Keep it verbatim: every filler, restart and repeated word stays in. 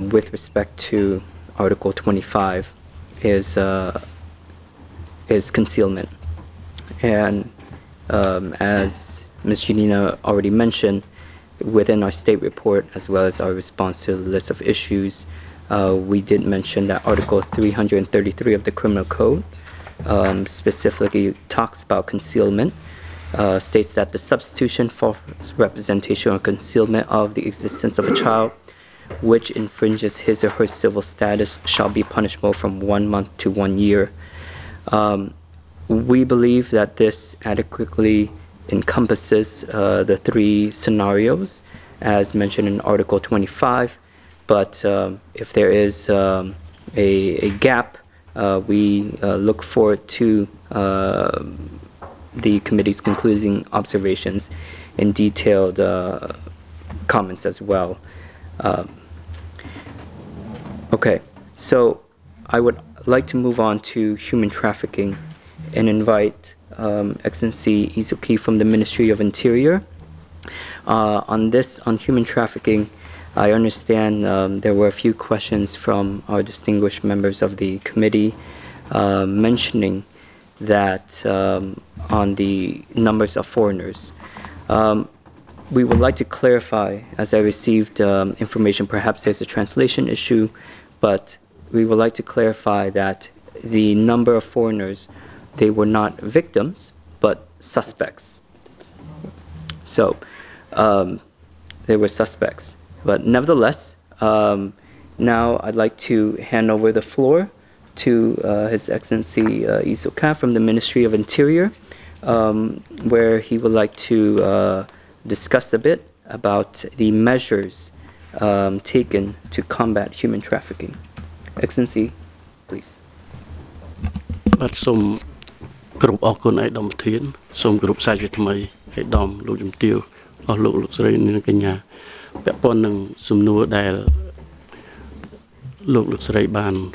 with respect to Article twenty-five is uh, is concealment. And um, as Miz Janina already mentioned, within our state report, as well as our response to the list of issues, uh, we did mention that Article three hundred thirty-three of the Criminal Code um, specifically talks about concealment, uh, states that the substitution, false representation, or concealment of the existence of a child which infringes his or her civil status shall be punishable from one month to one year. Um, we believe that this adequately encompasses uh, the three scenarios as mentioned in Article twenty-five, but um, if there is um, a, a gap, uh, we uh, look forward to uh, the committee's concluding observations and detailed uh, comments as well. Um, okay, so I would like to move on to human trafficking and invite um, Excellency Izuki from the Ministry of Interior. Uh, on this, on human trafficking, I understand um, there were a few questions from our distinguished members of the committee uh, mentioning that um, on the numbers of foreigners. Um, we would like to clarify, as I received um, information, perhaps there's a translation issue, but we would like to clarify that the number of foreigners, they were not victims, but suspects. So um, they were suspects. But nevertheless, um, now I'd like to hand over the floor to uh, His Excellency uh, Izuka from the Ministry of Interior, um, where he would like to uh, discuss a bit about the measures um, taken to combat human trafficking. Excellency, please. បាទសូមគ្រប់អរគុណឯកឧត្តមប្រធានសូមគោរពសាជាថ្មីឯកឧត្តមលោកជំទាវអស់លោកលោកស្រីនិងកញ្ញាពាក់ព័ន្ធនឹងសំណួរដែលលោកលោកស្រីបាន